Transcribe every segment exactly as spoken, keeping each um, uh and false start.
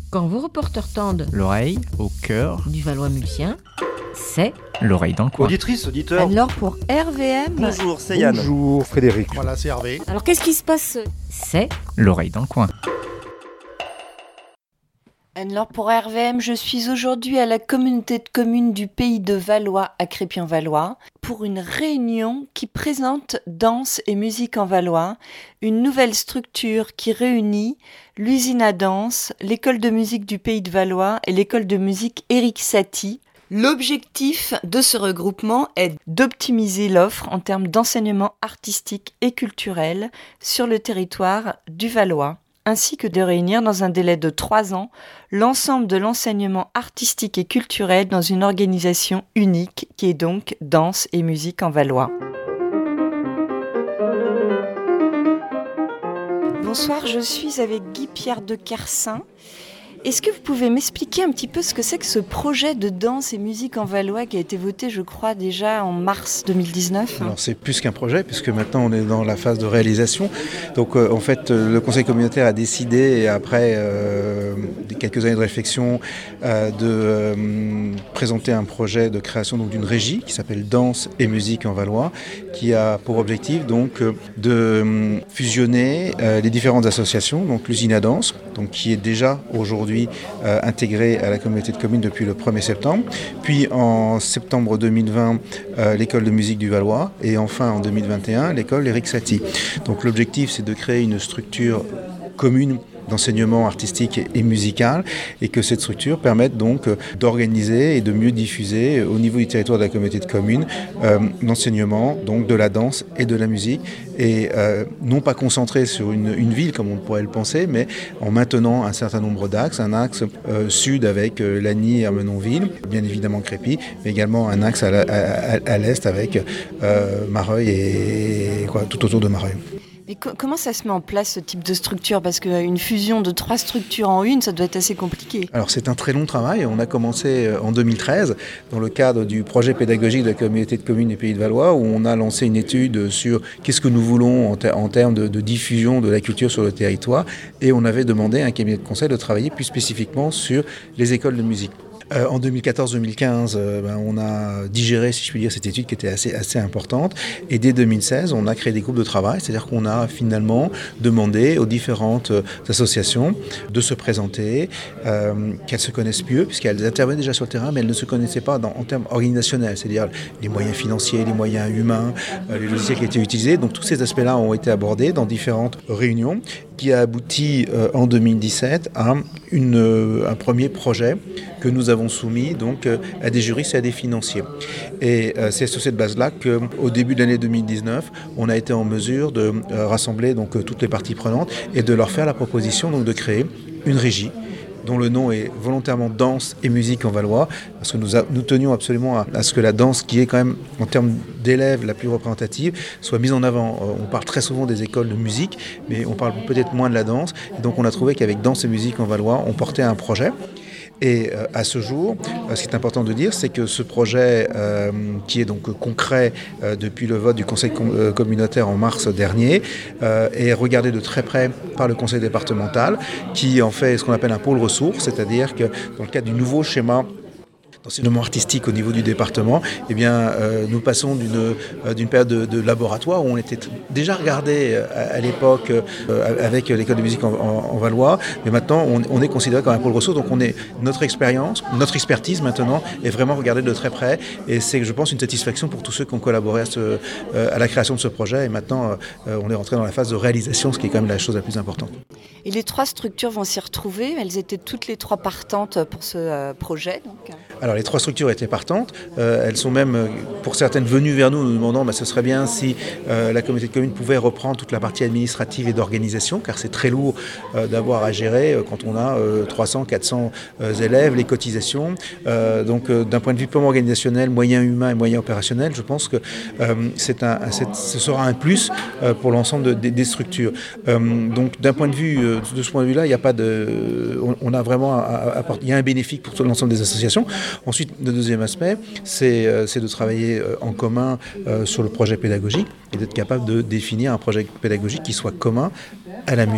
Quand vos reporters tendent l'oreille au cœur du Valois mulsien, c'est l'oreille dans le coin. Auditrice, auditeur. Alors pour R V M, Bonjour, c'est Yann. Bonjour Frédéric. Voilà, c'est Hervé. alors qu'est-ce qui se passe? C'est L'oreille dans le coin. Alors pour R V M, je suis aujourd'hui à la communauté de communes du Pays de Valois à Crépy-en-Valois pour une réunion qui présente Danse et musique en Valois, une nouvelle structure qui réunit l'usine à danse, l'école de musique du Pays de Valois et l'école de musique Éric Satie. L'objectif de ce regroupement est d'optimiser l'offre en termes d'enseignement artistique et culturel sur le territoire du Valois, ainsi que de réunir dans un délai de trois ans l'ensemble de l'enseignement artistique et culturel dans une organisation unique qui est donc Danse et musique en Valois. Bonsoir, je suis avec Guy-Pierre de Kersin. Est-ce que vous pouvez m'expliquer un petit peu ce que c'est que ce projet de danse et musique en Valois qui a été voté, je crois, déjà en mars deux mille dix-neuf? Alors c'est plus qu'un projet puisque maintenant on est dans la phase de réalisation. Donc euh, en fait euh, le conseil communautaire a décidé et après euh, quelques années de réflexion euh, de euh, présenter un projet de création donc, d'une régie qui s'appelle Danse et musique en Valois, qui a pour objectif donc euh, de euh, fusionner euh, les différentes associations, donc l'usine à danse, donc qui est déjà aujourd'hui Euh, intégré à la communauté de communes depuis le premier septembre, puis en septembre deux mille vingt euh, l'école de musique du Valois et enfin en deux mille vingt et un l'école Éric Satie. Donc l'objectif c'est de créer une structure commune d'enseignement artistique et musical et que cette structure permette donc d'organiser et de mieux diffuser au niveau du territoire de la communauté de communes euh, l'enseignement donc de la danse et de la musique et euh, non pas concentré sur une, une ville comme on pourrait le penser, mais en maintenant un certain nombre d'axes, un axe euh, sud avec euh, Lagny et Ermenonville, bien évidemment Crépy, mais également un axe à, la, à, à, à l'est avec euh, Mareuil et, et quoi, tout autour de Mareuil. Mais co- comment ça se met en place ce type de structure? Parce qu'une fusion de trois structures en une, ça doit être assez compliqué. Alors c'est un très long travail. On a commencé en deux mille treize dans le cadre du projet pédagogique de la communauté de communes du Pays de Valois où on a lancé une étude sur qu'est-ce que nous voulons en, ter- en termes de, de diffusion de la culture sur le territoire et on avait demandé à un cabinet de conseil de travailler plus spécifiquement sur les écoles de musique. Euh, en deux mille quatorze deux mille quinze, euh, ben, on a digéré, si je puis dire, cette étude qui était assez, assez importante. Et dès deux mille seize, on a créé des groupes de travail, c'est-à-dire qu'on a finalement demandé aux différentes euh, associations de se présenter, euh, qu'elles se connaissent mieux, puisqu'elles intervenaient déjà sur le terrain, mais elles ne se connaissaient pas dans, en termes organisationnels, c'est-à-dire les moyens financiers, les moyens humains, euh, les logiciels qui étaient utilisés. Donc tous ces aspects-là ont été abordés dans différentes réunions, qui a abouti euh, en deux mille dix-sept à une, euh, un premier projet que nous avons soumis donc, euh, à des juristes et à des financiers. Et euh, c'est sur cette base-là qu'au début de l'année deux mille dix-neuf, on a été en mesure de euh, rassembler donc, euh, toutes les parties prenantes et de leur faire la proposition donc, de créer une régie dont le nom est volontairement Danse et musique en Valois, parce que nous, a, nous tenions absolument à, à ce que la danse, qui est quand même en termes d'élèves la plus représentative, soit mise en avant. On parle très souvent des écoles de musique, mais on parle peut-être moins de la danse. Et donc on a trouvé qu'avec Danse et musique en Valois, on portait un projet. Et euh, à ce jour, euh, ce qui est important de dire, c'est que ce projet, euh, qui est donc concret euh, depuis le vote du conseil com- euh, communautaire en mars dernier, euh, est regardé de très près par le conseil départemental, qui en fait ce qu'on appelle un pôle ressources, c'est-à-dire que dans le cadre du nouveau schéma d'enseignement artistique au niveau du département, eh bien, euh, nous passons d'une, euh, d'une période de, de laboratoire où on était t- déjà regardé euh, à, à l'époque euh, avec l'école de musique en, en, en Valois, mais maintenant on, on est considéré comme un pôle ressources, donc on est, notre expérience, notre expertise maintenant est vraiment regardée de très près et c'est, je pense, une satisfaction pour tous ceux qui ont collaboré à, ce, euh, à la création de ce projet et maintenant euh, on est rentré dans la phase de réalisation, ce qui est quand même la chose la plus importante. Et les trois structures vont s'y retrouver, elles étaient toutes les trois partantes pour ce euh, projet donc. Alors les trois structures étaient partantes, euh, elles sont même pour certaines venues vers nous nous demandant bah, ce serait bien si euh, la communauté de communes pouvait reprendre toute la partie administrative et d'organisation car c'est très lourd euh, d'avoir à gérer euh, quand on a euh, trois cents, quatre cents euh, élèves, les cotisations. Euh, donc euh, d'un point de vue purement organisationnel, moyens humains et moyens opérationnels, je pense que euh, c'est un, c'est, ce sera un plus euh, pour l'ensemble de, de, des structures. Euh, donc d'un point de vue, euh, de ce point de vue-là, il y a pas de, on, on a vraiment à, à, à, il y a un bénéfice pour tout l'ensemble des associations. Ensuite, le deuxième aspect, c'est, euh, c'est de travailler euh, en commun euh, sur le projet pédagogique et d'être capable de définir un projet pédagogique qui soit commun à la musique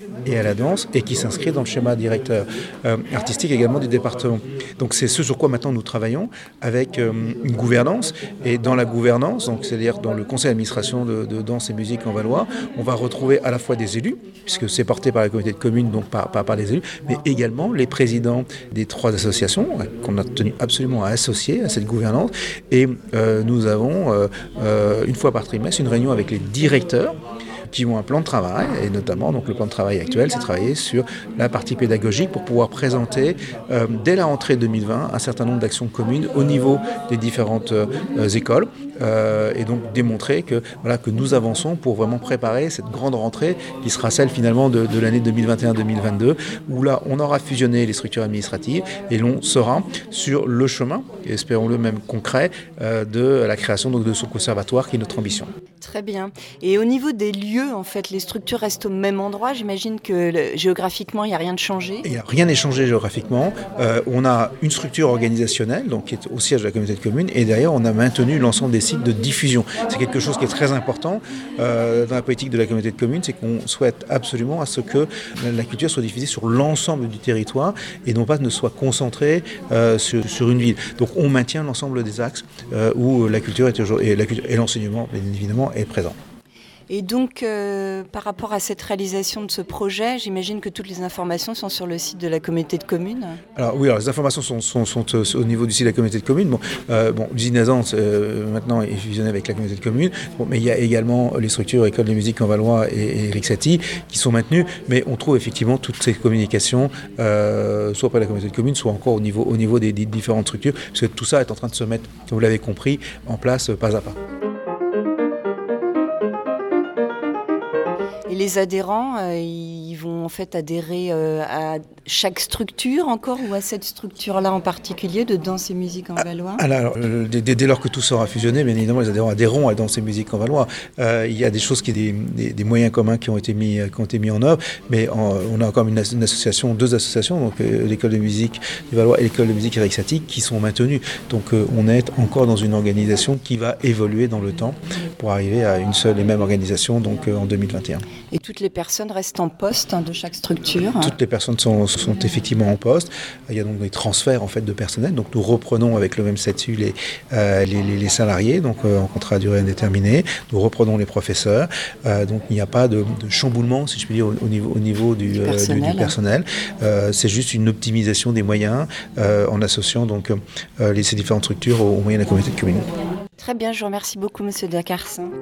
et à la danse et qui s'inscrit dans le schéma directeur euh, artistique également du département. Donc c'est ce sur quoi maintenant nous travaillons avec euh, une gouvernance, et dans la gouvernance, donc c'est-à-dire dans le conseil d'administration de, de danse et musique en Valois, on va retrouver à la fois des élus, puisque c'est porté par la communauté de communes, donc par, par, par les élus, mais également les présidents des trois associations qu'on a tenu absolument à associer à cette gouvernance, et euh, nous avons euh, euh, une fois par trimestre une réunion avec les directeurs qui ont un plan de travail, et notamment donc le plan de travail actuel, c'est travailler sur la partie pédagogique pour pouvoir présenter euh, dès la rentrée deux mille vingt un certain nombre d'actions communes au niveau des différentes euh, écoles, euh, et donc démontrer que, voilà, que nous avançons pour vraiment préparer cette grande rentrée qui sera celle finalement de, de l'année deux mille vingt et un deux mille vingt-deux, où là on aura fusionné les structures administratives et l'on sera sur le chemin, et espérons-le même concret, euh, de la création donc, de ce conservatoire qui est notre ambition. Très bien. Et au niveau des lieux, en fait, les structures restent au même endroit. J'imagine que le, géographiquement, il n'y a rien de changé. Il n'y a rien n'est changé géographiquement. Euh, on a une structure organisationnelle, donc qui est au siège de la communauté de communes, et derrière, on a maintenu l'ensemble des sites de diffusion. C'est quelque chose qui est très important euh, dans la politique de la communauté de communes, c'est qu'on souhaite absolument à ce que la culture soit diffusée sur l'ensemble du territoire et non pas ne soit concentrée euh, sur, sur une ville. Donc, on maintient l'ensemble des axes euh, où la culture est toujours, et, la culture, et l'enseignement, bien évidemment, est présent. Et donc, euh, par rapport à cette réalisation de ce projet, j'imagine que toutes les informations sont sur le site de la communauté de communes. Alors oui, alors les informations sont, sont, sont, sont au niveau du site de la communauté de communes. Bon, euh, bon, l'usine à danse euh, maintenant est fusionnée avec la communauté de communes, bon, mais il y a également les structures École de musique en Valois et, et Rixati qui sont maintenues, mais on trouve effectivement toutes ces communications, euh, soit par la communauté de communes, soit encore au niveau, au niveau des, des différentes structures, parce que tout ça est en train de se mettre, comme vous l'avez compris, en place pas à pas. Et les adhérents, euh, ils vont en fait adhérer euh, à chaque structure encore, ou à cette structure-là en particulier de danse et musique en Valois ? Alors, euh, dès, dès lors que tout sera fusionné, bien évidemment, les adhérents adhéreront à danse et musique en Valois. Euh, il y a des choses, qui, des, des, des moyens communs qui ont été mis, qui ont été mis en œuvre, mais en, on a encore une, une association, deux associations, donc euh, l'école de musique du Valois et l'école de musique Rixati, qui sont maintenues. Donc, euh, on est encore dans une organisation qui va évoluer dans le temps pour arriver à une seule et même organisation, donc euh, en deux mille vingt et un. Et toutes les personnes restent en poste hein, de chaque structure. Toutes les personnes sont, sont effectivement en poste. Il y a donc des transferts en fait de personnel. Donc nous reprenons avec le même statut les, euh, les, les, les salariés, donc euh, en contrat à durée indéterminée. Nous reprenons les professeurs. Euh, donc il n'y a pas de, de chamboulement, si je puis dire, au, au niveau, au niveau du, du personnel. Euh, du, du personnel. Euh, c'est juste une optimisation des moyens euh, en associant donc euh, les, ces différentes structures aux, aux moyens de la communauté de communes. Très bien, je vous remercie beaucoup, Monsieur Dacarsin.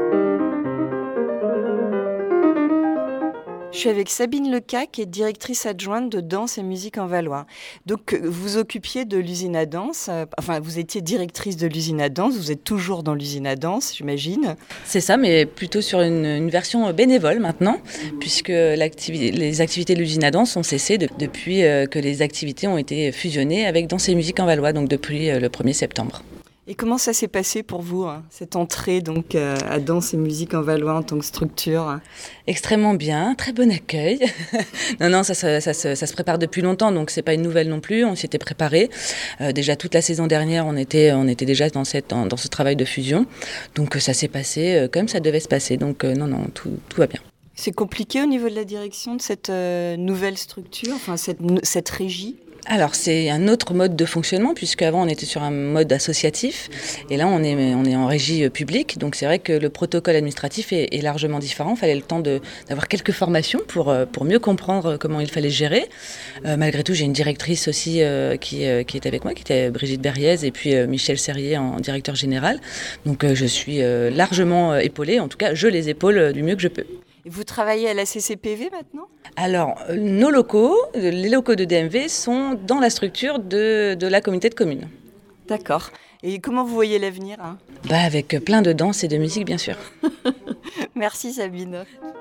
Je suis avec Sabine Leca, qui est directrice adjointe de danse et musique en Valois. Donc, vous occupiez de l'usine à danse, euh, enfin, vous étiez directrice de l'usine à danse, vous êtes toujours dans l'usine à danse, j'imagine. C'est ça, mais plutôt sur une, une version bénévole maintenant, puisque l'activi- les activités de l'usine à danse ont cessé de, depuis euh, que les activités ont été fusionnées avec danse et musique en Valois, donc depuis euh, le premier septembre. Et comment ça s'est passé pour vous, hein, cette entrée donc, euh, à danse et musique en Valois en tant que structure ? Extrêmement bien, très bon accueil. non, non, ça, ça, ça, ça, ça se prépare depuis longtemps, donc c'est pas une nouvelle non plus, on s'y était préparé. Euh, déjà toute la saison dernière, on était, on était déjà dans, cette, dans, dans ce travail de fusion, donc ça s'est passé euh, comme ça devait se passer, donc euh, non, non, tout, tout va bien. C'est compliqué au niveau de la direction de cette euh, nouvelle structure, enfin cette, cette régie ? Alors c'est un autre mode de fonctionnement, puisqu'avant on était sur un mode associatif et là on est, on est en régie publique, donc c'est vrai que le protocole administratif est, est largement différent. Il fallait le temps de, d'avoir quelques formations pour, pour mieux comprendre comment il fallait gérer. Euh, malgré tout, j'ai une directrice aussi euh, qui, euh, qui est avec moi, qui était Brigitte Berriez, et puis euh, Michel Serrier en directeur général. Donc euh, je suis euh, largement euh, épaulée, en tout cas je les épaule euh, du mieux que je peux. Et vous travaillez à la C C P V maintenant ? Alors, nos locaux, les locaux de D M V sont dans la structure de, de la communauté de communes. D'accord. Et comment vous voyez l'avenir hein ? Bah, avec plein de danse et de musique, bien sûr. Merci Sabine.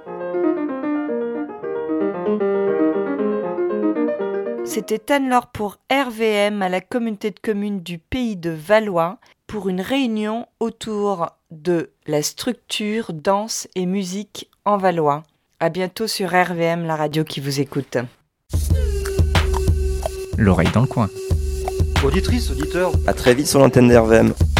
C'était Anne-Laure pour R V M à la communauté de communes du Pays de Valois pour une réunion autour de la structure danse et musique en Valois. À bientôt sur R V M, la radio qui vous écoute. L'oreille dans le coin. Auditrice, auditeur, à très vite sur l'antenne de R V M.